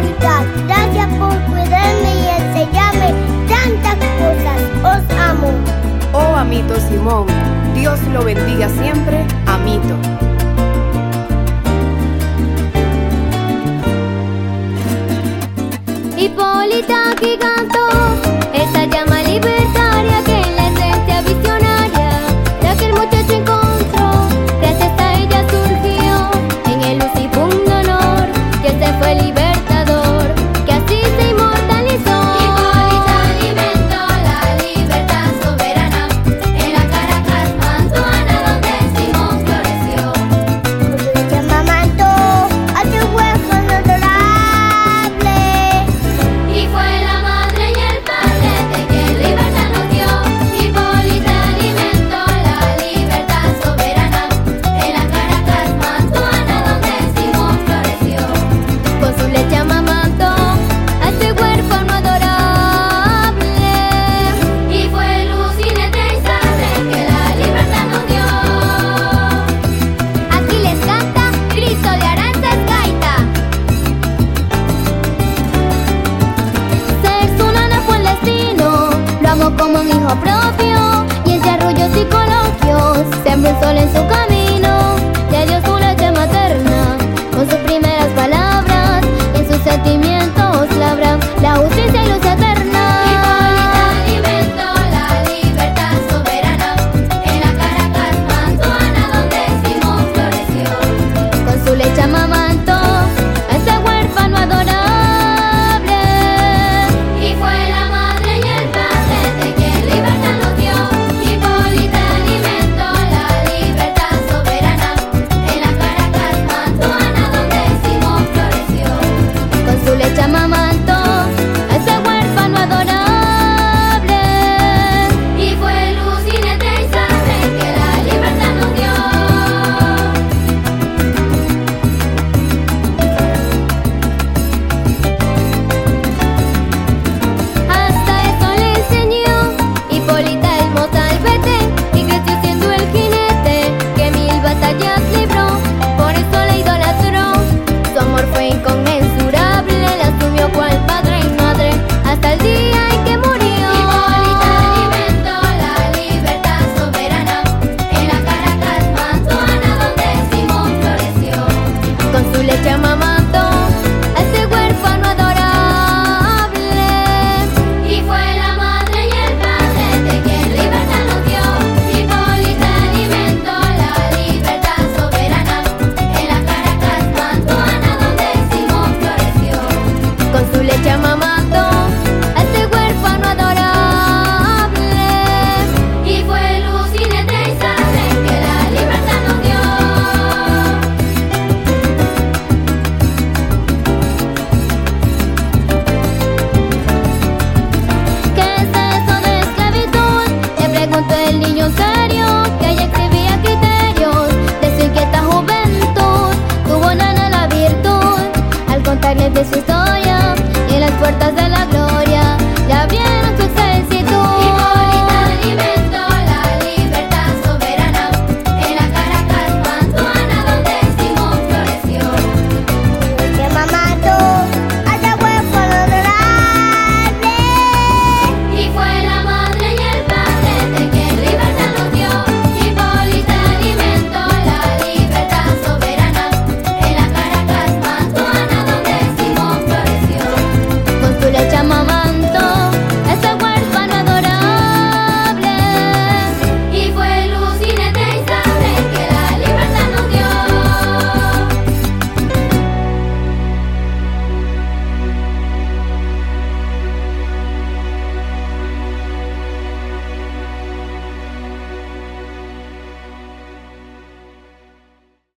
Hipólita, gracias por cuidarme y enseñarme tantas cosas. Os amo. Oh, Amito Simón, Dios lo bendiga siempre, Amito. Hipólita que cantó esa llama libertaria que en la esencia visionaria de aquel muchacho encontró. Gracias a ella surgió en el luz y punto honor, que ese fue libertador, que así se inmortalizó. Hipólita alimentó la libertad soberana en la Caracas mantuana donde Simón floreció. Con su leche amamantó a tu huérfano adorable. Y fue la madre y el padre de quien libertad nos dio. Hipólita alimentó la libertad soberana en la Caracas mantuana donde Simón floreció. Con su leche amamantó a ese huérfano adorable. Y fue luz ineternizable que la libertad nos dio. Aquí les canta Cristo de Aranzas Gaita. Ser su nana fue el destino, lo amó como un hijo propio, y entre arroyos y coloquios sembró un sol en su camino. Le dio su leche materna con sus primeras palabras, y en sus sentimientos labran la justicia y luz eterna. Hipólita alimentó la libertad soberana en la Caracas mantuana donde Simón floreció. Con su leche amamantó a ese huérfano adorable. Y fue la madre y el padre de quien libertad nos dio. Hipólita alimentó la libertad soberana en la Caracas mantuana donde Simón floreció. Con su leche amamantó a ese huérfano adorable. Y fue luz ineternizable que la libertad nos dio. Hasta eso le enseñó Hipólita el mozalbete, y creció siendo el jinete que 1000 batallas libró. Por eso la idolatró, su amor fue inconmensurable, la asumió cual padre y madre hasta el día en que murió. Hipólita alimentó la libertad soberana en la Caracas mantuana donde Simón floreció. Con su leche amamantó a ese huérfano adorable. Y fue la madre y el padre de quien libertad nos dio. Hipólita alimentó la libertad soberana en la Caracas mantuana donde Simón floreció. Con su leche amamantó a ese huérfano adorable. Y fue luz ineternizable que la libertad nos dio. ¿Qué es eso de esclavitud? Le preguntó el niño serio, que ella exhibía criterios de su inquieta juventud. Tuvo nana la virtud al contarles de su historia y en las puertas de